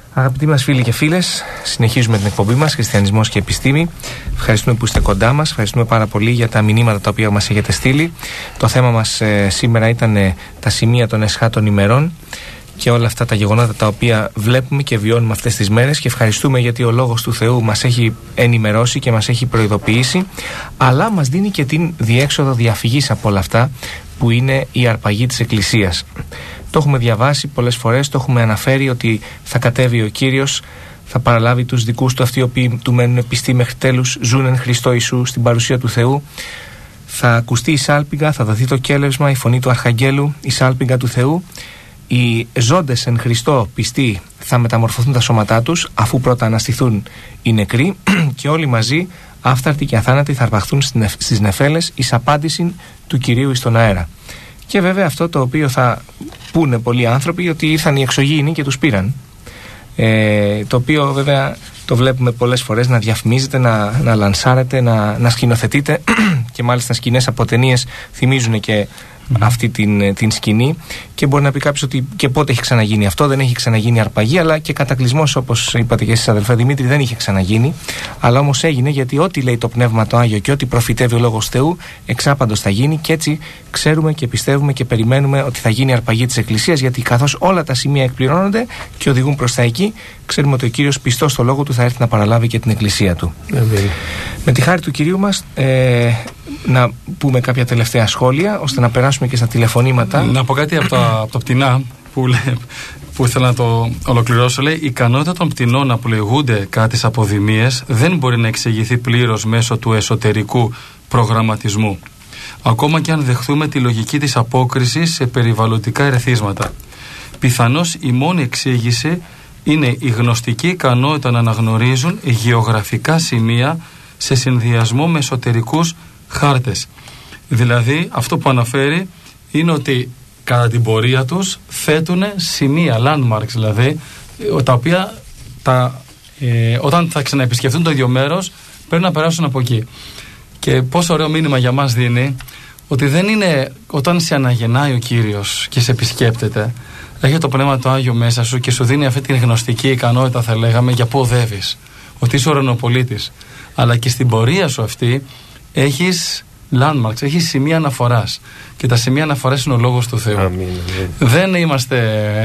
Αγαπητοί μας φίλοι και φίλες, συνεχίζουμε την εκπομπή μας Χριστιανισμός και Επιστήμη. Ευχαριστούμε που είστε κοντά μας, ευχαριστούμε πάρα πολύ για τα μηνύματα τα οποία μας έχετε στείλει. Το θέμα μας σήμερα ήταν τα σημεία των εσχάτων ημερών και όλα αυτά τα γεγονότα τα οποία βλέπουμε και βιώνουμε αυτές τις μέρες, και ευχαριστούμε γιατί ο Λόγος του Θεού μας έχει ενημερώσει και μας έχει προειδοποιήσει, αλλά μας δίνει και την διέξοδο διαφυγής από όλα αυτά που είναι η αρπαγή της Εκκλησίας. Το έχουμε διαβάσει πολλές φορές, το έχουμε αναφέρει ότι θα κατέβει ο Κύριος, θα παραλάβει τους δικούς του, αυτοί οι οποίοι του μένουν πιστοί μέχρι τέλους, ζουν εν Χριστώ Ιησού στην παρουσία του Θεού. Θα ακουστεί η σάλπιγγα, θα δοθεί το κέλευσμα, η φωνή του Αρχαγγέλου, η σάλπιγγα του Θεού. Οι ζώντες εν Χριστώ πιστοί θα μεταμορφωθούν τα σώματά τους, αφού πρώτα αναστηθούν οι νεκροί, και όλοι μαζί, άφθαρτοι και αθάνατοι, θα αρπαχθούν στις νεφέλες εις απάντηση του Κυρίου εις τον αέρα. Και βέβαια αυτό το οποίο θα πούνε πολλοί άνθρωποι, ότι ήρθαν οι εξωγήινοι και τους πήραν. Το οποίο βέβαια το βλέπουμε πολλές φορές να διαφημίζεται, να λανσάρεται, να σκηνοθετείται και μάλιστα σκηνές από ταινίες θυμίζουν και αυτή την σκηνή, και μπορεί να πει κάποιος ότι και πότε έχει ξαναγίνει αυτό. Δεν έχει ξαναγίνει αρπαγή, αλλά και κατακλυσμός, όπως είπατε και εσείς αδελφέ Δημήτρη, δεν είχε ξαναγίνει. Αλλά όμως έγινε, γιατί ό,τι λέει το Πνεύμα το Άγιο και ό,τι προφητεύει ο Λόγος Θεού εξάπαντος θα γίνει, και έτσι ξέρουμε και πιστεύουμε και περιμένουμε ότι θα γίνει αρπαγή της Εκκλησίας, γιατί καθώς όλα τα σημεία εκπληρώνονται και οδηγούν προς τα εκεί, ξέρουμε ότι ο Κύριος πιστός στο Λόγο του θα έρθει να παραλάβει και την Εκκλησία του. Με τη χάρη του Κυρίου μας, να πούμε κάποια τελευταία σχόλια ώστε να περάσουμε και στα τηλεφωνήματα. Να πω κάτι από τα πτηνά που ήθελα να το ολοκληρώσω. Λέει: η ικανότητα των πτηνών να πλοηγούνται κατά τις αποδημίες δεν μπορεί να εξηγηθεί πλήρως μέσω του εσωτερικού προγραμματισμού, ακόμα και αν δεχθούμε τη λογική της απόκρισης σε περιβαλλοντικά ερεθίσματα. Πιθανώς η μόνη εξήγηση είναι η γνωστική ικανότητα να αναγνωρίζουν γεωγραφικά σημεία σε συνδυασμό με εσωτερικούς χάρτες. Δηλαδή αυτό που αναφέρει είναι ότι κατά την πορεία τους θέτουν σημεία, landmarks δηλαδή, τα οποία όταν θα ξαναεπισκεφτούν το ίδιο μέρος πρέπει να περάσουν από εκεί. Και πόσο ωραίο μήνυμα για μας δίνει, ότι δεν είναι όταν σε αναγεννάει ο Κύριος και σε επισκέπτεται, έχει το Πνεύμα το Άγιο μέσα σου και σου δίνει αυτή την γνωστική ικανότητα, θα λέγαμε, για πού οδεύεις, ότι είσαι ουρανοπολίτης, αλλά και στην πορεία σου αυτή έχεις landmarks, έχεις σημεία αναφοράς, και τα σημεία αναφοράς είναι ο Λόγος του Θεού. Αμήν. Δεν είμαστε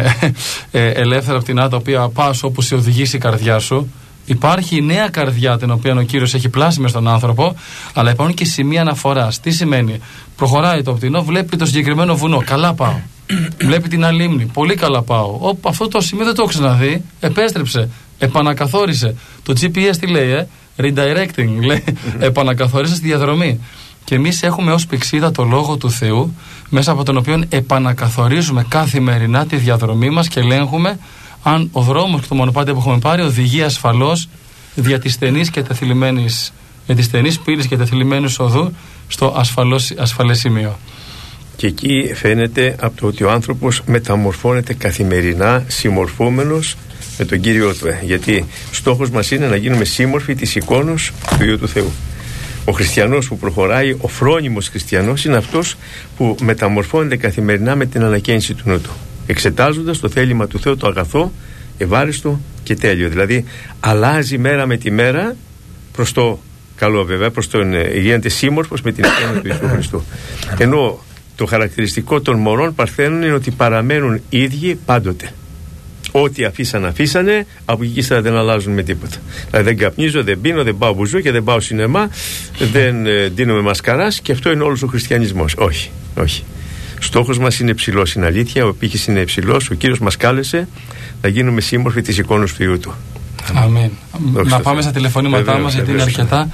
ελεύθερα από την τα οποία πας όπου σε οδηγήσει η καρδιά σου. Υπάρχει η νέα καρδιά την οποία ο Κύριος έχει πλάσει μες στον άνθρωπο, αλλά υπάρχουν και σημεία αναφοράς. Τι σημαίνει? Προχωράει το πτηνό, βλέπει το συγκεκριμένο βουνό, καλά πάω. Βλέπει την άλλη λίμνη, πολύ καλά πάω. Αυτό το σημείο δεν το έχω ξαναδεί, επέστρεψε, επανακαθόρισε. Το GPS τι λέει, redirecting, λέει, επανακαθόρισε στη διαδρομή. Και εμείς έχουμε ως πηξίδα το Λόγο του Θεού, μέσα από τον οποίο επανακαθορίζουμε καθημερινά τη διαδρομή μας και ελέγχουμε αν ο δρόμος και το μονοπάτι που έχουμε πάρει οδηγεί ασφαλώς δια της στενής και τεθυλιμμένης, με τις στενείς πύλες και τεθυλιμμένους οδού στο ασφαλές σημείο. Και εκεί φαίνεται από το ότι ο άνθρωπος μεταμορφώνεται καθημερινά συμμορφούμενος με τον Κύριό του. Γιατί στόχος μας είναι να γίνουμε σύμμορφοι της εικόνος του Υιού του Θεού. Ο χριστιανός που προχωράει, ο φρόνιμος χριστιανός, είναι αυτός που μεταμορφώνεται καθημερινά με την ανακαίνιση του νου του, εξετάζοντας το θέλημα του Θεού, το αγαθό, ευάριστο και τέλειο. Δηλαδή αλλάζει μέρα με τη μέρα προς το καλό, βέβαια, προς τον γίνεται σύμμορφος με την εικόνα του Ιησού Χριστού. Ενώ το χαρακτηριστικό των μωρών παρθένων είναι ότι παραμένουν ίδιοι πάντοτε. Ό,τι αφήσανε, από εκεί ύστερα δεν αλλάζουν με τίποτα. Δηλαδή δεν καπνίζω, δεν πίνω, δεν πάω μπουζού και δεν πάω σινεμά, δεν δίνομαι μασκαράς, και αυτό είναι όλος ο χριστιανισμός. Όχι, όχι. Στόχος μας είναι ψηλός, είναι αλήθεια, ο πύχης είναι υψηλός. Ο Κύριος μας κάλεσε να γίνουμε σύμμορφοι της εικόνας του Υιού του. Αμήν. Να πάμε στα τηλεφωνήματά μας, γιατί είναι αρκετά.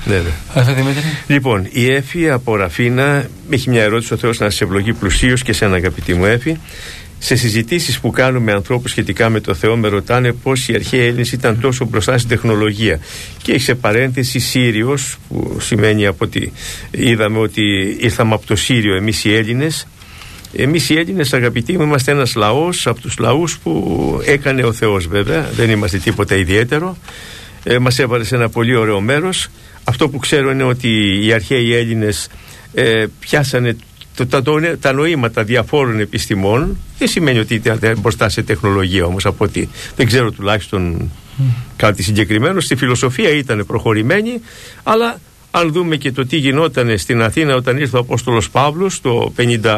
Λοιπόν, η Έφη από Ραφίνα έχει μια ερώτηση. Ο Θεός να σε ευλογεί πλουσίως και σένα, αγαπητή μου Έφη. Σε συζητήσεις που κάνουμε με ανθρώπους σχετικά με το Θεό, με ρωτάνε πώς οι αρχαίοι Έλληνες ήταν τόσο μπροστά στην τεχνολογία. Και έχει σε παρένθεση Σύριος, που σημαίνει από ότι είδαμε ότι ήρθαμε από το Σύριο εμείς οι Έλληνες. Εμείς οι Έλληνες, αγαπητοί μου, είμαστε ένας λαός από τους λαούς που έκανε ο Θεός, βέβαια. Δεν είμαστε τίποτα ιδιαίτερο. Μας έβαλε σε ένα πολύ ωραίο μέρος. Αυτό που ξέρω είναι ότι οι αρχαίοι Έλληνες πιάσανε τα νοήματα διαφόρων επιστημών δεν σημαίνει ότι ήταν μπροστά σε τεχνολογία, όμως από ότι δεν ξέρω τουλάχιστον κάτι συγκεκριμένο. Στη φιλοσοφία ήταν προχωρημένοι, αλλά αν δούμε και το τι γινόταν στην Αθήνα όταν ήρθε ο Απόστολος Παύλος το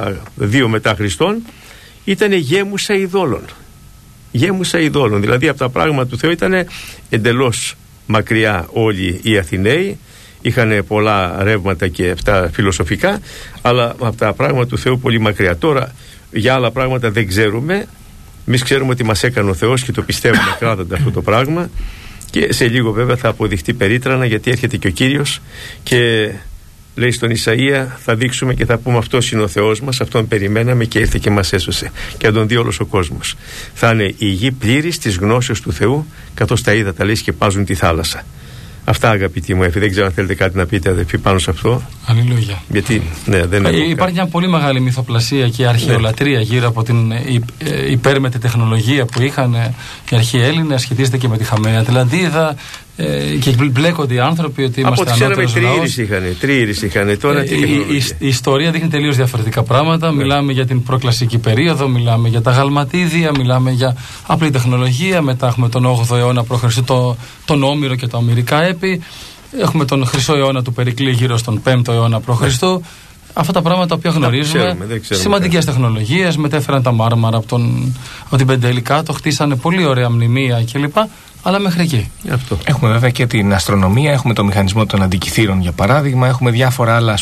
52 μετά Χριστόν, ήταν γέμουσα ειδόλων. Γέμουσα ειδόλων, δηλαδή από τα πράγματα του Θεού ήταν εντελώς μακριά όλοι οι Αθηναίοι. Είχαν πολλά ρεύματα και αυτά φιλοσοφικά, αλλά από τα πράγματα του Θεού πολύ μακριά. Τώρα για άλλα πράγματα δεν ξέρουμε. Εμείς ξέρουμε ότι μας έκανε ο Θεός και το πιστεύουμε ακράδαντα αυτό το πράγμα, και σε λίγο βέβαια θα αποδειχτεί περίτρανα, γιατί έρχεται και ο Κύριος και λέει στον Ισαΐα, θα δείξουμε και θα πούμε αυτός είναι ο Θεός μας, αυτόν περιμέναμε και ήρθε και μας έσωσε, και θα τον δει όλος ο κόσμος. Θα είναι η γη πλήρης της γνώσεως του Θεού, καθώς τα ύδατα λέει σκεπάζουν τη θάλασσα. Αυτά, αγαπητοί μου, δεν ξέρω αν θέλετε κάτι να πείτε, αδελφοί, πάνω σε αυτό. Αλληλούια. Γιατί δεν υπάρχει μια πολύ μεγάλη μυθοπλασία και αρχαιολατρεία γύρω από την υπέρμετη τεχνολογία που είχαν οι αρχαίοι Έλληνες, σχετίζεται και με τη Χαμαία Ατλαντίδα, και μπλέκονται οι άνθρωποι ότι είμαστε ανώτερος λαός. Τριήρης είχαν. Τώρα η ιστορία δείχνει τελείως διαφορετικά πράγματα. Μιλάμε για την προκλασική περίοδο, μιλάμε για τα γαλματίδια, μιλάμε για απλή τεχνολογία. Μετά έχουμε τον 8ο αιώνα π.Χ. τον Όμηρο και τα ομηρικά έπι. Έχουμε τον Χρυσό αιώνα του Περικλή γύρω στον 5ο αιώνα π.Χ. Αυτά τα πράγματα που γνωρίζουμε, σημαντικές τεχνολογίες, μετέφεραν τα μάρμαρα από την Πεντέλη κάτω, χτίσανε πολύ ωραία μνημεία κλπ. Αλλά μέχρι εκεί. Έχουμε βέβαια και την αστρονομία, έχουμε το μηχανισμό των αντικειθήρων για παράδειγμα, έχουμε διάφορα άλλα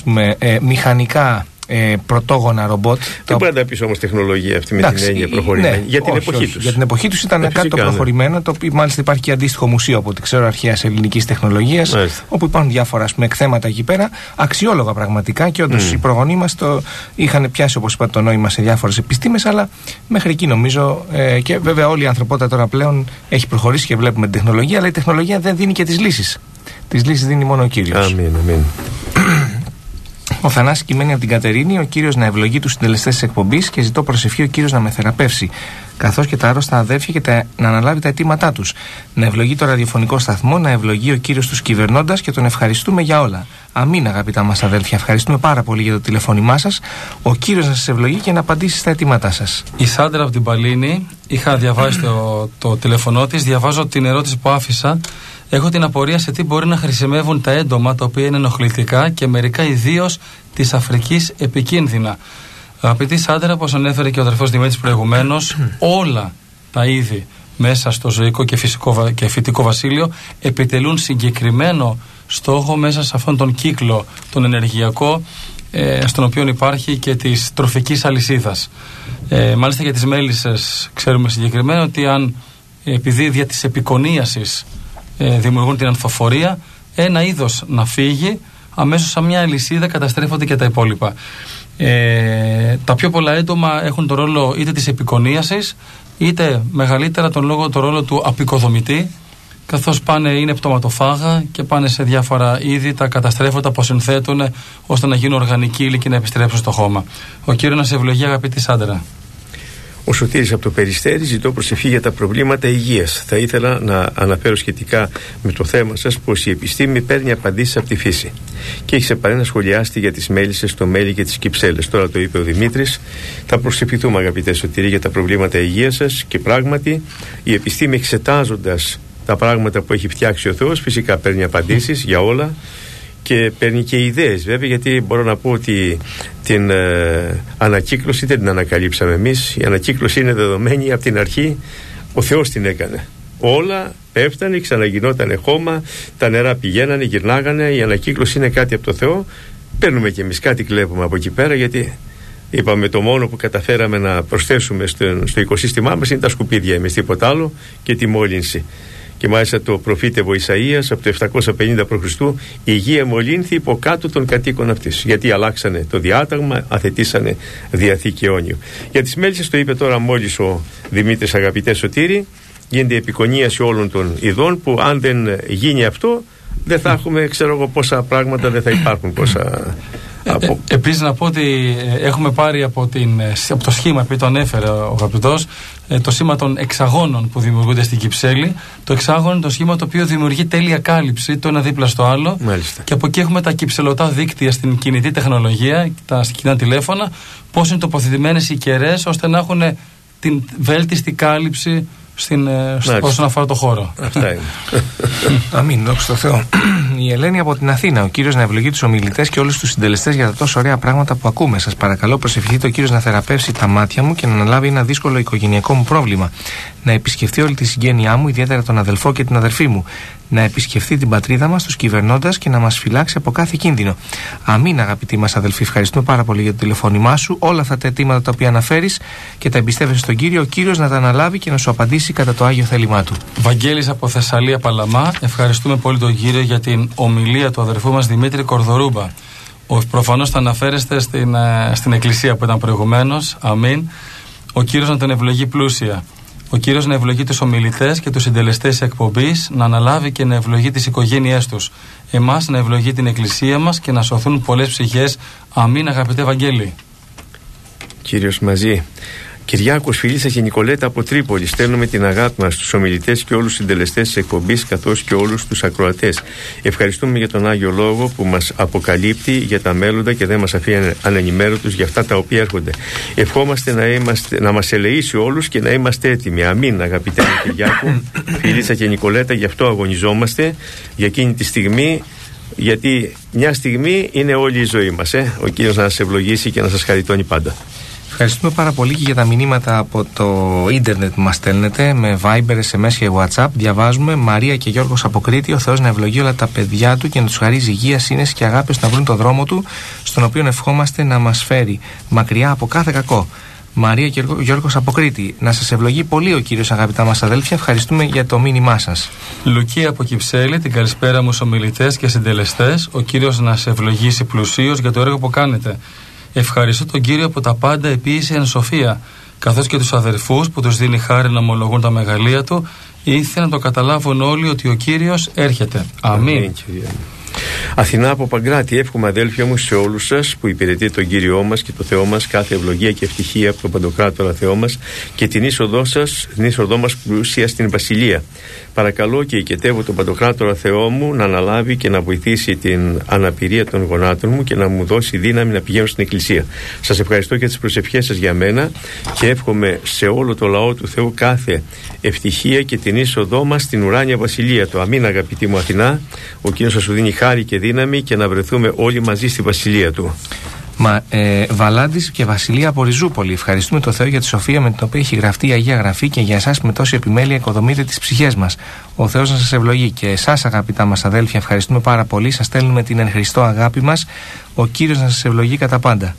μηχανικά πρωτόγωνα ρομπότ. Δεν μπορεί να πει όμως τεχνολογία αυτή με την έννοια προχωρημένη. Ναι, για την εποχή τους. Για την εποχή τους ήταν κάτι το προχωρημένο, το οποίο μάλιστα υπάρχει και αντίστοιχο μουσείο από ό,τι ξέρω αρχαίας ελληνικής τεχνολογίας, όπου υπάρχουν διάφορα εκθέματα εκεί πέρα, αξιόλογα πραγματικά, και όντως οι προγονείς μας το είχαν πιάσει, όπως είπα, το νόημα σε διάφορες επιστήμες, αλλά μέχρι εκεί νομίζω. Και βέβαια όλη η ανθρωπότητα τώρα πλέον έχει προχωρήσει και βλέπουμε την τεχνολογία, αλλά η τεχνολογία δεν δίνει και τις λύσεις. Τις λύσεις δίνει μόνο ο Κύριος. Αμήν. Ο Θανάσης κειμένη από την Κατερίνη, ο Κύριος να ευλογεί τους συντελεστές της εκπομπής και ζητώ προσευχή ο Κύριος να με θεραπεύσει, καθώς και τα άρρωστα αδέρφια και να αναλάβει τα αιτήματά τους. Να ευλογεί το ραδιοφωνικό σταθμό, να ευλογεί ο Κύριος τους κυβερνώντας και τον ευχαριστούμε για όλα. Αμήν, αγαπητά μας αδέρφια. Ευχαριστούμε πάρα πολύ για το τηλεφώνημά σας. Ο Κύριος να σας ευλογεί και να απαντήσει στα αιτήματά σας. Η Σάντρα από την Παλίνη, είχα διαβάσει το τηλεφωνό της, διαβάζω την ερώτηση που άφησα. Έχω την απορία σε τι μπορεί να χρησιμεύουν τα έντομα τα οποία είναι ενοχλητικά και μερικά ιδίως της Αφρικής επικίνδυνα. Αγαπητή Σάντρα, όπως ανέφερε και ο αδερφός Δημήτρης προηγουμένως, όλα τα είδη μέσα στο ζωικό και φυτικό βασίλειο επιτελούν συγκεκριμένο στόχο μέσα σε αυτόν τον κύκλο, τον ενεργειακό, στον οποίο υπάρχει και της τροφικής αλυσίδας. Μάλιστα για τις μέλισσες ξέρουμε συγκεκριμένα ότι επειδή δια της επικονίασης δημιουργούν την ανθοφορία, ένα είδος να φύγει, αμέσως σε μια αλυσίδα καταστρέφονται και τα υπόλοιπα. Τα πιο πολλά έντομα έχουν το ρόλο είτε της επικονίασης, είτε μεγαλύτερα το ρόλο του απεικοδομητή, καθώς είναι πτωματοφάγα και πάνε σε διάφορα είδη, τα καταστρέφουν, τα αποσυνθέτουν ώστε να γίνουν οργανική ύλη και να επιστρέψουν στο χώμα. Ο Κύριος να σε ευλογεί, αγαπητή Σάντρα. Ο Σωτήρης από το Περιστέρι, ζητώ προσευχή για τα προβλήματα υγείας. Θα ήθελα να αναφέρω σχετικά με το θέμα σας πως η επιστήμη παίρνει απαντήσεις από τη φύση. Και έχει σε παρένα σχολιάστη για τις μέλισσες, το μέλι και τις κυψέλες. Τώρα το είπε ο Δημήτρης. Θα προσευχηθούμε, αγαπητέ Σωτήρη, για τα προβλήματα υγείας σας, και πράγματι η επιστήμη, εξετάζοντας τα πράγματα που έχει φτιάξει ο Θεός, φυσικά παίρνει απαντήσεις για όλα. Και παίρνει και ιδέες, βέβαια, γιατί μπορώ να πω ότι την ανακύκλωση δεν την ανακαλύψαμε εμείς. Η ανακύκλωση είναι δεδομένη από την αρχή, ο Θεός την έκανε. Όλα πέφτανε, ξαναγινότανε χώμα, τα νερά πηγαίνανε, γυρνάγανε. Η ανακύκλωση είναι κάτι από το Θεό. Παίρνουμε κι εμείς κάτι, κλέβουμε από εκεί πέρα, γιατί είπαμε το μόνο που καταφέραμε να προσθέσουμε στο οικοσύστημά μας είναι τα σκουπίδια, εμείς τίποτα άλλο, και τη μόλυνση. Και μάλιστα το προφήτευε ο Ισαΐας από το 750 π.Χ. η γη εμολύνθη υπό κάτω των κατοίκων αυτής. Γιατί αλλάξανε το διάταγμα, αθετήσανε διαθήκη αιώνιο. Για τις μέλισσες το είπε τώρα μόλις ο Δημήτρης, αγαπητέ Σωτήρη, γίνεται η επικονίαση όλων των ειδών, που αν δεν γίνει αυτό δεν θα έχουμε, ξέρω εγώ, πόσα πράγματα δεν θα υπάρχουν, πόσα. Επίσης να πω ότι έχουμε πάρει από το σχήμα, επειδή το ανέφερε ο αγαπητός, το σήμα των εξαγώνων που δημιουργούνται στην Κυψέλη. Το εξάγωνο είναι το σχήμα το οποίο δημιουργεί τέλεια κάλυψη το ένα δίπλα στο άλλο. Μάλιστα. Και από εκεί έχουμε τα κυψελωτά δίκτυα στην κινητή τεχνολογία, τα κοινά τηλέφωνα, πώς είναι τοποθετημένες οι κεραίες ώστε να έχουν την βέλτιστη κάλυψη όσον αφορά το χώρο. Αυτά είναι. Αμήν, δόξα τω Θεώ. Η Ελένη από την Αθήνα. Ο κύριος να ευλογεί τους ομιλητές και όλους τους συντελεστές για τα τόσο ωραία πράγματα που ακούμε. Σας παρακαλώ, προσευχηθείτε ο κύριος να θεραπεύσει τα μάτια μου και να αναλάβει ένα δύσκολο οικογενειακό μου πρόβλημα. Να επισκεφτεί όλη τη συγγένειά μου, ιδιαίτερα τον αδελφό και την αδερφή μου. Να επισκεφτεί την πατρίδα μας, τους κυβερνώντας και να μας φυλάξει από κάθε κίνδυνο. Αμήν, αγαπητοί μας αδελφοί, ευχαριστούμε πάρα πολύ για το τηλεφώνημά σου. Όλα αυτά τα αιτήματα τα οποία αναφέρεις και τα εμπιστεύεσαι στον Κύριο, ο Κύριος να τα αναλάβει και να σου απαντήσει κατά το άγιο θέλημά του. Βαγγέλης από Θεσσαλία Παλαμά, ευχαριστούμε πολύ τον Κύριο για την ομιλία του αδερφού μας Δημήτρη Κορδορούμπα. Προφανώς θα αναφέρεστε στην εκκλησία που ήταν προηγουμένως. Αμήν. Ο Κύριος να τον ευλογεί πλούσια. Ο Κύριος να ευλογεί τους ομιλητές και τους συντελεστές εκπομπής, να αναλάβει και να ευλογεί τις οικογένειές τους. Εμάς να ευλογεί την εκκλησία μας και να σωθούν πολλές ψυχές. Αμήν, αγαπητέ Βαγγέλη. Κύριος μαζί. Κυριάκος, Φιλίσσα και Νικολέτα από Τρίπολη. Στέλνουμε την αγάπη μας στους ομιλητές και όλους τους συντελεστές της εκπομπής, καθώς και όλους τους ακροατές. Ευχαριστούμε για τον Άγιο Λόγο που μας αποκαλύπτει για τα μέλλοντα και δεν μας αφήνει ανενημέρωτους για αυτά τα οποία έρχονται. Ευχόμαστε να μας ελεήσει όλους και να είμαστε έτοιμοι. Αμήν, αγαπητέ Κυριάκο, Φιλίσσα και Νικολέτα, γι' αυτό αγωνιζόμαστε για εκείνη τη στιγμή. Γιατί μια στιγμή είναι όλη η ζωή μας. Ο Κύριος να σας ευλογήσει και να σας χαριτώνει πάντα. Ευχαριστούμε πάρα πολύ και για τα μηνύματα από το ίντερνετ που μας στέλνετε με Viber, SMS και WhatsApp. Διαβάζουμε: Μαρία και Γιώργος από Κρήτη. Ο Θεός να ευλογεί όλα τα παιδιά του και να τους χαρίζει υγεία, σύνεση και αγάπη ώστε να βρουν τον δρόμο του, στον οποίο ευχόμαστε να μας φέρει μακριά από κάθε κακό. Μαρία και Γιώργος από Κρήτη. Να σας ευλογεί πολύ ο Κύριος, αγαπητά μας αδέλφια. Ευχαριστούμε για το μήνυμά σας. Λουκία από Κυψέλη, την καλησπέρα μου στους ομιλητές και συντελεστές. Ο Κύριος να σε ευλογήσει πλουσίως για το έργο που κάνετε. Ευχαριστώ τον Κύριο από τα πάντα επίηση εν σοφία, καθώς και τους αδερφούς που τους δίνει χάρη να ομολογούν τα μεγαλεία του. Ήθελα να το καταλάβουν όλοι ότι ο Κύριος έρχεται. Αμήν. Αθηνά από Παγκράτη, εύχομαι αδέλφια μου σε όλους σας που υπηρετείτε τον Κύριό μας και το Θεό μας κάθε ευλογία και ευτυχία από τον Παντοκράτορα Θεό μας και την είσοδό μας πλούσια στην Βασιλεία. Παρακαλώ και οικετεύω τον Παντοκράτορα Θεό μου να αναλάβει και να βοηθήσει την αναπηρία των γονάτων μου και να μου δώσει δύναμη να πηγαίνω στην Εκκλησία. Σας ευχαριστώ για τις προσευχές σας για μένα και εύχομαι σε όλο το λαό του Θεού κάθε ευτυχία και την είσοδό μας στην ουράνια Βασιλεία του. Αμήν, αγαπητή μου Αθηνά. Ο Κύριος θα σου δίνει χάρη και δύναμη και να βρεθούμε όλοι μαζί στη Βασιλεία του. Βαλάντης και Βασιλεία από Ριζούπολη. Ευχαριστούμε τον Θεό για τη σοφία με την οποία έχει γραφτεί η Αγία Γραφή και για εσάς με τόση επιμέλεια οικοδομείτε τις ψυχές μας. Ο Θεός να σας ευλογεί. Και εσάς, αγαπητά μας αδέλφια, ευχαριστούμε πάρα πολύ. Σας στέλνουμε την εν Χριστώ αγάπη μας. Ο Κύριος να σας ευλογεί κατά πάντα.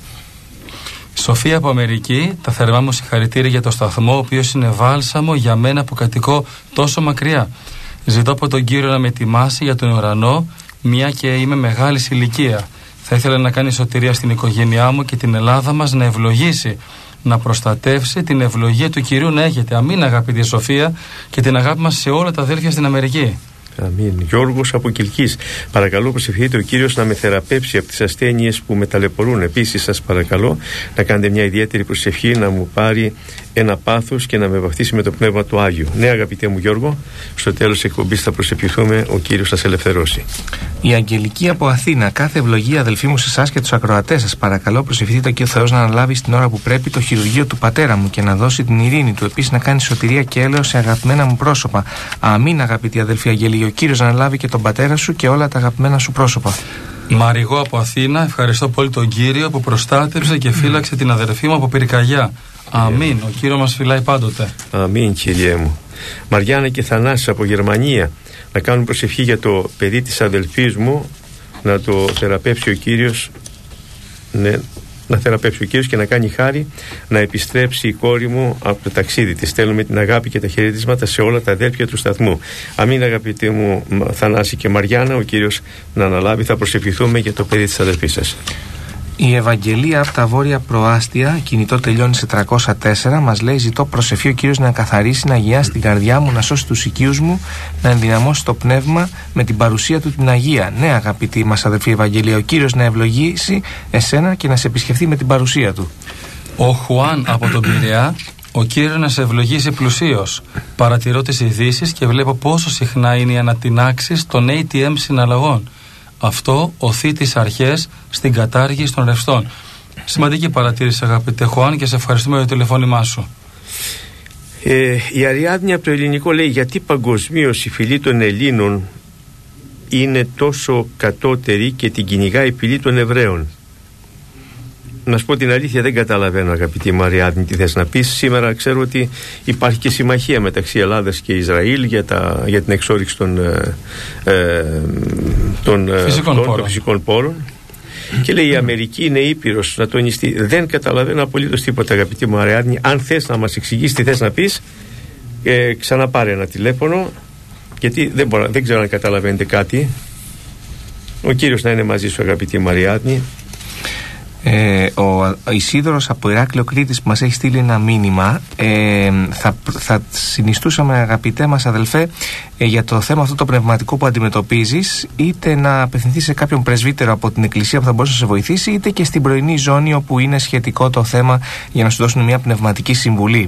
Σοφία από Αμερική, τα θερμά μου συγχαρητήρια για το σταθμό, ο οποίος είναι βάλσαμο για μένα που κατοικώ τόσο μακριά. Ζητώ από τον Κύριο να με ετοιμάσει για τον ουρανό, μια και είμαι μεγάλης ηλικία. Θα ήθελα να κάνει σωτηρία στην οικογένειά μου και την Ελλάδα μας να ευλογήσει, να προστατεύσει την ευλογία του Κυρίου να έχετε. Αμήν, αγαπητή Σοφία, και την αγάπη μας σε όλα τα αδέλφια στην Αμερική. Αμήν. Γιώργος από Κιλκής. Παρακαλώ, προσευχηθείτε ο Κύριος να με θεραπεύσει από τις ασθένειες που με ταλαιπωρούν. Επίσης, σας παρακαλώ να κάνετε μια ιδιαίτερη προσευχή να μου πάρει ένα πάθος και να με βαφτίσει με το Πνεύμα του Άγιου. Ναι, αγαπητέ μου Γιώργο, στο τέλος της εκπομπής θα προσευχηθούμε, ο Κύριος θα σε ελευθερώσει. Η Αγγελική από Αθήνα. Κάθε ευλογία, αδελφοί μου, σε εσάς και τους ακροατές σας. Παρακαλώ, προσευχηθείτε και ο Θεός να αναλάβει στην ώρα που πρέπει το χειρουργείο του πατέρα μου και να δώσει την ειρήνη του. Επίσης, να κάνει σωτηρία και έλεος σε αγαπημένα μου πρόσωπα. Αμήν, αγαπητή αδελφή Αγγελική. Ο Κύριος να αναλάβει και τον πατέρα σου και όλα τα αγαπημένα σου πρόσωπα. Μαριγό από Αθήνα, ευχαριστώ πολύ τον Κύριο που προστάτεψε και φύλαξε την αδερφή μου από πυρκαγιά. Αμήν. Ο Κύριος μας φυλάει πάντοτε. Αμήν, Κύριε μου. Μαριάννα και Θανάσης από Γερμανία, να κάνουν προσευχή για το παιδί της αδελφής μου, να το θεραπεύσει ο Κύριος. Ναι, να θεραπεύσει ο Κύριος και να κάνει χάρη να επιστρέψει η κόρη μου από το ταξίδι της. Στέλνουμε την αγάπη και τα χαιρετίσματα σε όλα τα αδέλφια του σταθμού. Αμήν, αγαπητοί μου Θανάση και Μαριάννα, ο Κύριος να αναλάβει. Θα προσευχηθούμε για το παιδί της αδελφής σας. Η Ευαγγελία από τα Βόρεια Προάστια, κινητό τελειώνει σε 304, μας λέει: ζητώ προσευχή ο Κύριος να καθαρίσει, να αγιάσει την καρδιά μου, να σώσει τους οικείους μου, να ενδυναμώσει το πνεύμα με την παρουσία του την Αγία. Ναι, αγαπητή μας αδελφή Ευαγγελία, ο Κύριος να ευλογήσει εσένα και να σε επισκεφθεί με την παρουσία του. Ο Χουάν από τον Πειραιά, Ο Κύριος να σε ευλογήσει πλουσίως. Παρατηρώ τις ειδήσεις και βλέπω πόσο συχνά είναι οι ανατινάξεις των ATM συναλλαγών. Αυτό οθεί τις αρχές στην κατάργηση των ρευστών. Σημαντική παρατήρηση, αγαπητέ Χωάν, και σε ευχαριστούμε για το τηλεφώνημά σου. Η Αριάδνη από το ελληνικό λέει: γιατί παγκοσμίως η φυλή των Ελλήνων είναι τόσο κατώτερη και την κυνηγάει η φυλή των Εβραίων? Να σου πω την αλήθεια, δεν καταλαβαίνω, αγαπητή Μαριάδνη, τι θες να πεις. Σήμερα ξέρω ότι υπάρχει και συμμαχία μεταξύ Ελλάδας και Ισραήλ για την εξόριξη των φυσικών πόρων. Και λέει: η Αμερική είναι ήπειρος, να τονιστεί. Δεν καταλαβαίνω απολύτως τίποτα, αγαπητή Μαριάδνη. Αν θες να μας εξηγήσεις τι θες να πεις, ξαναπάρε ένα τηλέφωνο, γιατί δεν ξέρω αν καταλαβαίνετε κάτι. Ο Κύριος να είναι μαζί σου, αγαπητή Μαριάδνη. Ο Ισίδωρος από Ηράκλειο Κρήτης που μας έχει στείλει ένα μήνυμα, θα συνιστούσαμε, αγαπητέ μας αδελφέ, για το θέμα αυτό το πνευματικό που αντιμετωπίζεις, είτε να απευθυνθείς σε κάποιον πρεσβύτερο από την Εκκλησία που θα μπορούσε να σε βοηθήσει, είτε και στην πρωινή ζώνη όπου είναι σχετικό το θέμα, για να σου δώσουν μια πνευματική συμβουλή.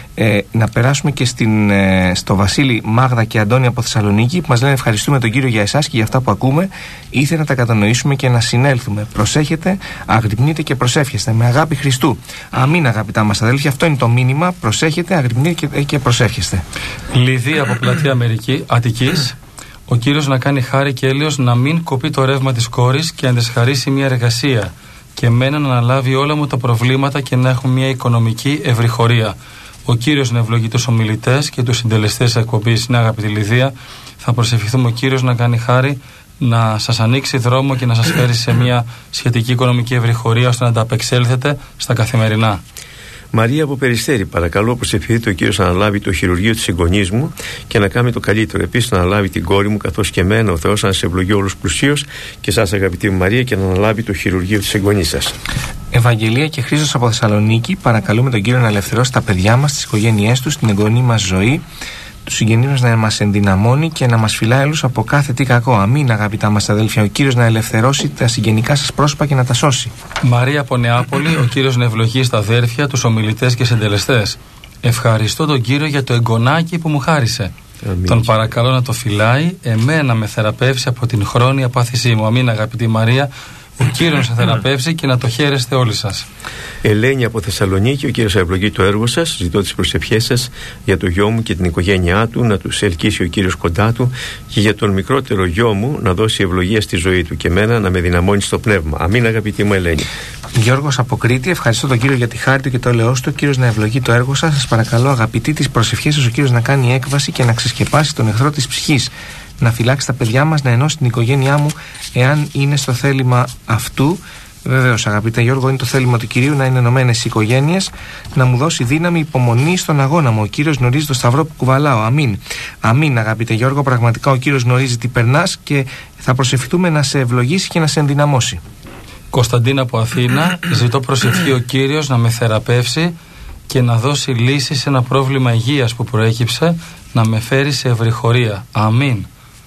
Να περάσουμε και στο Βασίλη, Μάγδα και Αντώνη από Θεσσαλονίκη, που μας λένε: ευχαριστούμε τον Κύριο για εσάς και για αυτά που ακούμε. Ήθελα να τα κατανοήσουμε και να συνέλθουμε. Προσέχετε, αγρυπνείτε και προσεύχεστε. Με αγάπη Χριστού. Αμήν, αγαπητά μας αδέλφια. Αυτό είναι το μήνυμα. Προσέχετε, αγρυπνείτε και προσεύχεστε. Λιδία από Πλατεία Αττικής. Ο Κύριος να κάνει χάρη και έλεος να μην κοπεί το ρεύμα της κόρης και να της χαρίσει μια εργασία. Και εμένα να αναλάβει όλα μου τα προβλήματα και να έχουμε μια οικονομική ευρυχωρία. Ο Κύριος να ευλογεί τους ομιλητές και τους συντελεστές της εκπομπής. Ναι, αγαπητή Λιδία, θα προσευχηθούμε ο Κύριος να κάνει χάρη, να σας ανοίξει δρόμο και να σας φέρει σε μια σχετική οικονομική ευρυχωρία, ώστε να τα απεξέλθετε στα καθημερινά. Μαρία από Περιστέρη, παρακαλώ, προσευχηθείτε ο Κύριος να αναλάβει το χειρουργείο της εγγονής μου και να κάνει το καλύτερο. Επίσης να αναλάβει την κόρη μου, καθώς και εμένα, ο Θεός να σε ευλογεί όλους πλουσίως, και εσάς, αγαπητή μου Μαρία, και να αναλάβει το χειρουργείο της εγγονής σας. Ευαγγελία και Χρήστος από Θεσσαλονίκη, παρακαλούμε τον Κύριο να ελευθερώσει τα παιδιά μας, τις οικογένειές τους, την εγγονή μας ζωή, τους συγγενείς μας, να μας ενδυναμώνει και να μας φυλάει όλους από κάθε τι κακό. Αμήν, αγαπητά μας αδέλφια. Ο Κύριος να ελευθερώσει τα συγγενικά σας πρόσωπα και να τα σώσει. Μαρία από Νεάπολη, ο Κύριος να ευλογεί τα αδέρφια, τους ομιλητές και συντελεστές. Ευχαριστώ τον Κύριο για το εγγονάκι που μου χάρισε. Αμήν. Τον παρακαλώ να το φυλάει, εμένα με θεραπεύσει από την χρόνια πάθησή μου. Αμήν, αγαπητή Μαρία. Ο Κύριος να σε θεραπεύσει και να το χαίρεστε όλοι σας. Ελένη από Θεσσαλονίκη, ο Κύριος να ευλογεί το έργο σας. Ζητώ τις προσευχές σας για το γιο μου και την οικογένειά του, να τους ελκύσει ο Κύριος κοντά του, και για τον μικρότερο γιο μου να δώσει ευλογία στη ζωή του και εμένα να με δυναμώνει στο πνεύμα. Αμήν, αγαπητή μου Ελένη. Γιώργος από Κρήτη, ευχαριστώ τον Κύριο για τη χάρη του και το έλεος του. Ο Κύριος να ευλογεί το έργο σας. Σας παρακαλώ, αγαπητοί, τις προσευχές σας, ο Κύριος να κάνει έκβαση και να ξεσκεπάσει τον εχθρό της ψυχής. Να φυλάξει τα παιδιά μας, να ενώσει την οικογένειά μου, εάν είναι στο θέλημα αυτού. Βεβαίως, αγαπητέ Γιώργο, είναι το θέλημα του Κυρίου να είναι ενωμένες οι οικογένειες, να μου δώσει δύναμη, υπομονή στον αγώνα μου. Ο Κύριος γνωρίζει το σταυρό που κουβαλάω. Αμήν. Αμήν, αγαπητέ Γιώργο, πραγματικά ο Κύριος γνωρίζει τι περνάς και θα προσευχηθούμε να σε ευλογήσει και να σε ενδυναμώσει. Κωνσταντίνα από Αθήνα, ζητώ προσευχή ο Κύριος να με θεραπεύσει και να δώσει λύση σε ένα πρόβλημα υγείας που προέκυψε, να με φέρει σε ευρυχωρία. Αμήν.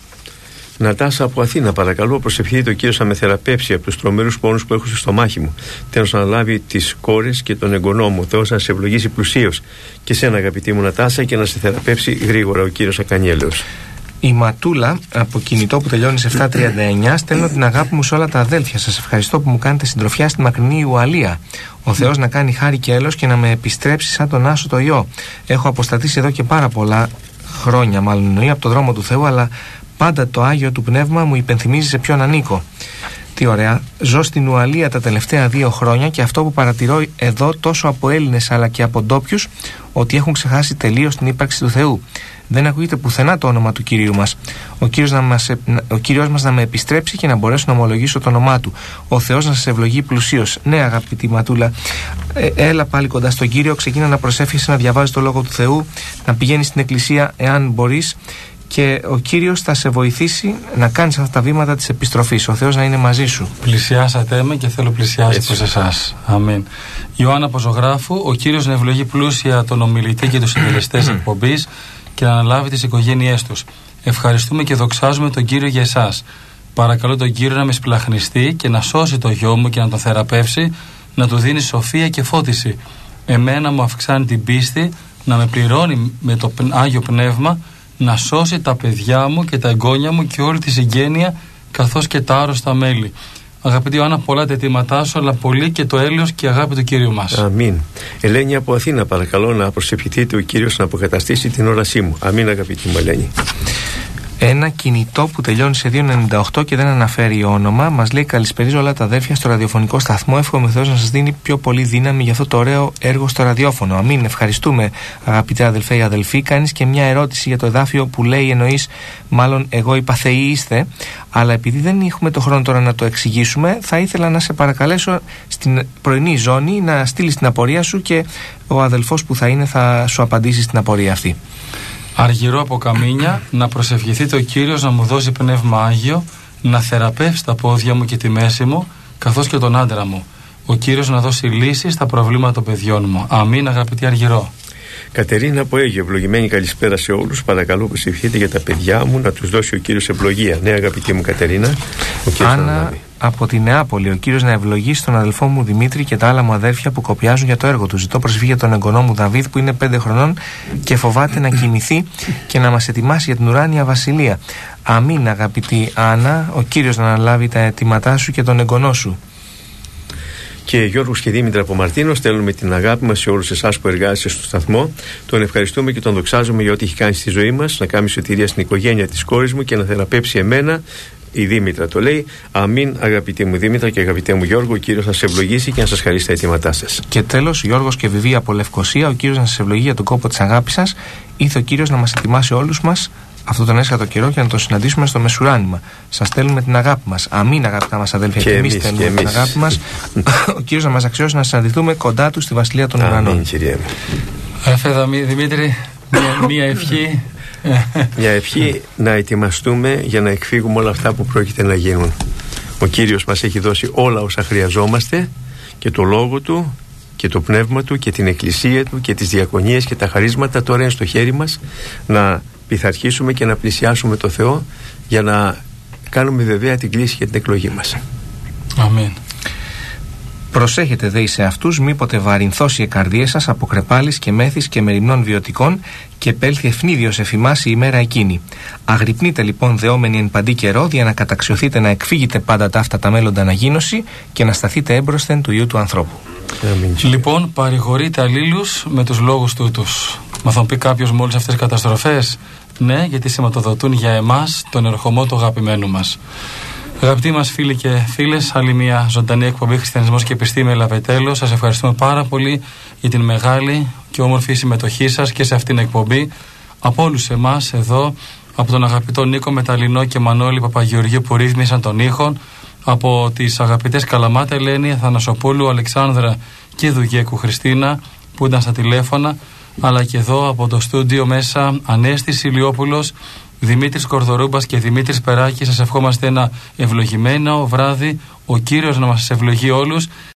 Νατάσα από Αθήνα, παρακαλώ, προσευχηθείτε ο Κύριος να με θεραπεύσει από τους τρομερούς πόνους που έχω στο στομάχι μου. Τέλος, να λάβει τις κόρες και τον εγγονό μου. Θεός να σε ευλογήσει πλουσίως. Και σένα, αγαπητή μου Νατάσα, και να σε θεραπεύσει γρήγορα ο Κύριος να κάνει έλεος. Η Ματούλα από κινητό που τελειώνει σε 739, στέλνω την αγάπη μου σε όλα τα αδέλφια. Σας ευχαριστώ που μου κάνετε συντροφιά στη μακρινή Ουαλία. Ο Θεός να κάνει χάρη και έλεος και να με επιστρέψει σαν τον Άσο το ιό. Έχω αποστατήσει εδώ και πάρα πολλά χρόνια, μάλλον εννοεί, από το δρόμο του Θεού, αλλά πάντα το Άγιο του Πνεύμα μου υπενθυμίζει σε ποιον ανήκω. Τι ωραία. Ζω στην Ουαλία τα τελευταία 2 χρόνια και αυτό που παρατηρώ εδώ τόσο από Έλληνες αλλά και από ντόπιους, ότι έχουν ξεχάσει τελείως την ύπαρξη του Θεού. Δεν ακούγεται πουθενά το όνομα του Κυρίου μας. Ο Κύριος μας να με επιστρέψει και να μπορέσω να ομολογήσω το όνομά Του. Ο Θεός να σας ευλογεί πλουσίως. Ναι, αγαπητή Ματούλα, έλα πάλι κοντά στον Κύριο, ξεκίνα να προσεύχεσαι, να διαβάζεις το Λόγο του Θεού, να πηγαίνεις στην Εκκλησία εάν μπορείς, και ο Κύριος θα σε βοηθήσει να κάνεις αυτά τα βήματα της επιστροφής. Ο Θεός να είναι μαζί σου. Πλησιάσατε με και θέλω πλησιάσει προς εσάς. Αμήν. Ιωάννα από Ζωγράφου, ο Κύριος να ευλογεί πλούσια τον ομιλητή και τους συντελεστές εκπομπής και να αναλάβει τις οικογένειές τους. Ευχαριστούμε και δοξάζουμε τον Κύριο για εσάς. Παρακαλώ τον Κύριο να με σπλαχνιστεί και να σώσει το γιο μου και να τον θεραπεύσει, να του δίνει σοφία και φώτιση. εμένα μου αυξάνει την πίστη, να με πληρώνει με το Άγιο Πνεύμα, να σώσει τα παιδιά μου και τα εγγόνια μου και όλη τη συγγένεια, καθώς και τα άρρωστα μέλη. Αγαπητή Ιωάννα, πολλά τα αιτήματά σου, αλλά πολύ και το έλεος και η αγάπη του Κύριου μας. Αμήν. Ελένη από Αθήνα, παρακαλώ να προσευχηθείτε ο Κύριος να αποκαταστήσει την όρασή μου. Αμήν, αγαπητή μου Ελένη. Ένα κινητό που τελειώνει σε 298 και δεν αναφέρει όνομα μας λέει: καλησπερίζω όλα τα αδέρφια στο ραδιοφωνικό σταθμό. Εύχομαι Θεός να σας δίνει πιο πολύ δύναμη για αυτό το ωραίο έργο στο ραδιόφωνο. Αμήν. Ευχαριστούμε, αγαπητέ αδελφέ ή αδελφή. Κάνεις και μια ερώτηση για το εδάφιο που λέει, εννοείς μάλλον εγώ είπα θεοί είστε, αλλά επειδή δεν έχουμε το χρόνο τώρα να το εξηγήσουμε, θα ήθελα να σε παρακαλέσω στην πρωινή ζώνη να στείλεις την απορία σου και ο αδελφός που θα είναι θα σου απαντήσει στην απορία αυτή. Αργυρό από Καμίνια, να προσευχηθείτε ο Κύριος να μου δώσει πνεύμα Άγιο, να θεραπεύσει τα πόδια μου και τη μέση μου, καθώς και τον άντρα μου. Ο Κύριος να δώσει λύσεις στα προβλήματα των παιδιών μου. Αμήν, αγαπητή Αργυρό. Κατερίνα από Αίγυπτο, ευλογημένη καλησπέρα σε όλους. Παρακαλώ προσευχηθείτε για τα παιδιά μου, να τους δώσει ο Κύριος ευλογία. Ναι, αγαπητή μου Κατερίνα. Άννα από τη Νεάπολη, ο Κύριος να ευλογήσει τον αδελφό μου Δημήτρη και τα άλλα μου αδέρφια που κοπιάζουν για το έργο του. Ζητώ προσευχή για τον εγγονό μου Δαβίδ που είναι 5 χρονών και φοβάται να κοιμηθεί και να μας ετοιμάσει για την ουράνια βασιλεία. Αμήν, αγαπητή Άννα, ο Κύριος να αναλάβει τα αιτήματά σου και τον εγγονό σου. Και Γιώργος και Δήμητρα από Μαρτίνο, στέλνουμε την αγάπη μας σε όλους εσάς που εργάζεστε στο σταθμό. Τον ευχαριστούμε και τον δοξάζουμε για ό,τι έχει κάνει στη ζωή μας, να κάνει σωτηρία στην οικογένεια της κόρης μου και να θεραπεύσει εμένα. Η Δήμητρα το λέει. Αμήν, αγαπητή μου Δήμητρα και αγαπητέ μου Γιώργο, ο Κύριος θα σας ευλογήσει και να σας χαρίσει τα αιτήματά σας. Και τέλος, Γιώργος και Βιβία από Λευκοσία, ο Κύριος να σας ευλογεί για τον κόπο της αγάπης σας. Ήρθε ο Κύριος να μας ετοιμάσει όλους μας αυτόν τον έσχατο καιρό και να τον συναντήσουμε στο μεσουράνημα. Σας στέλνουμε την αγάπη μας. Αμήν, αγαπητά μας αδέλφια, και εμείς στέλνουμε την αγάπη μας. Ο Κύριος να μας αξιώσει να συναντηθούμε κοντά του στη βασιλεία των ουρανών. Αμήν, Κύριε. Δημήτρη, μία ευχή. Μια ευχή να ετοιμαστούμε για να εκφύγουμε όλα αυτά που πρόκειται να γίνουν. Ο Κύριος μας έχει δώσει όλα όσα χρειαζόμαστε, και το Λόγο Του και το Πνεύμα Του και την Εκκλησία Του και τις διακονίες και τα χαρίσματα. Τώρα είναι στο χέρι μας να πειθαρχήσουμε και να πλησιάσουμε το Θεό για να κάνουμε βεβαία την κλίση για την εκλογή μας. Αμήν. Προσέχετε δε σε αυτούς, μήποτε βαρυνθώσει η καρδία σας από κρεπάλης και μέθης και μεριμνών βιωτικών, και επέλθει ευνίδιος εφημάς η ημέρα εκείνη. Αγρυπνείτε λοιπόν δεόμενοι εν παντή καιρό, για να καταξιωθείτε να εκφύγετε πάντα ταύτα τα μέλλοντα αναγίνωση και να σταθείτε έμπροσθεν του Υιού του ανθρώπου. Λοιπόν, παρηγορείτε αλλήλους με τους λόγους τούτους. Μα θα πει κάποιος με όλες αυτές τις καταστροφές? Ναι, γιατί σηματοδοτούν για εμάς τον ερχομό του αγαπημένου μας. Αγαπητοί μας φίλοι και φίλες, άλλη μια ζωντανή εκπομπή Χριστιανισμός και Επιστήμη έλαβε τέλος. Σας ευχαριστούμε πάρα πολύ για την μεγάλη και όμορφη συμμετοχή σας και σε αυτήν την εκπομπή. Από όλους εμάς εδώ, από τον αγαπητό Νίκο Μεταλλινό και Μανώλη Παπαγεωργίου που ρύθμισαν τον ήχο, από τις αγαπητές Καλαμάτα Ελένη, Θανασοπούλου, Αλεξάνδρα και Δουγέκου Χριστίνα που ήταν στα τηλέφωνα, αλλά και εδώ από το στούντιο μέσα Ανέστης Ηλιόπουλος, Δημήτρης Κορδορούμπας και Δημήτρης Περάκη. Σας ευχόμαστε ένα ευλογημένο βράδυ. Ο Κύριος να μας ευλογεί όλους.